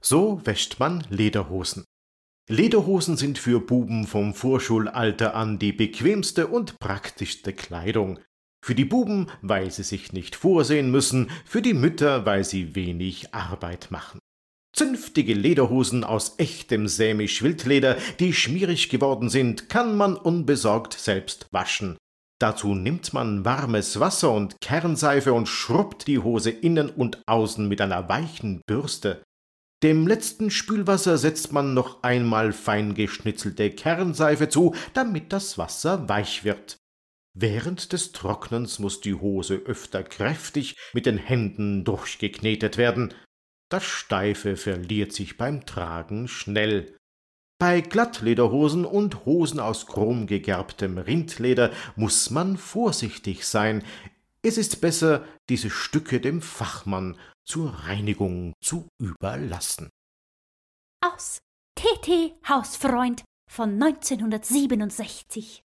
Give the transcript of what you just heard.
So wäscht man Lederhosen. Lederhosen sind für Buben vom Vorschulalter an die bequemste und praktischste Kleidung. Für die Buben, weil sie sich nicht vorsehen müssen, für die Mütter, weil sie wenig Arbeit machen. Zünftige Lederhosen aus echtem Sämisch-Wildleder, die schmierig geworden sind, kann man unbesorgt selbst waschen. Dazu nimmt man warmes Wasser und Kernseife und schrubbt die Hose innen und außen mit einer weichen Bürste. Dem letzten Spülwasser setzt man noch einmal fein geschnitzelte Kernseife zu, damit das Wasser weich wird. Während des Trocknens muß die Hose öfter kräftig mit den Händen durchgeknetet werden. Das Steife verliert sich beim Tragen schnell. Bei Glattlederhosen und Hosen aus chromgegerbtem Rindleder muß man vorsichtig sein. Es ist besser, diese Stücke dem Fachmann zur Reinigung zu überlassen. Aus TT Hausfreund von 1967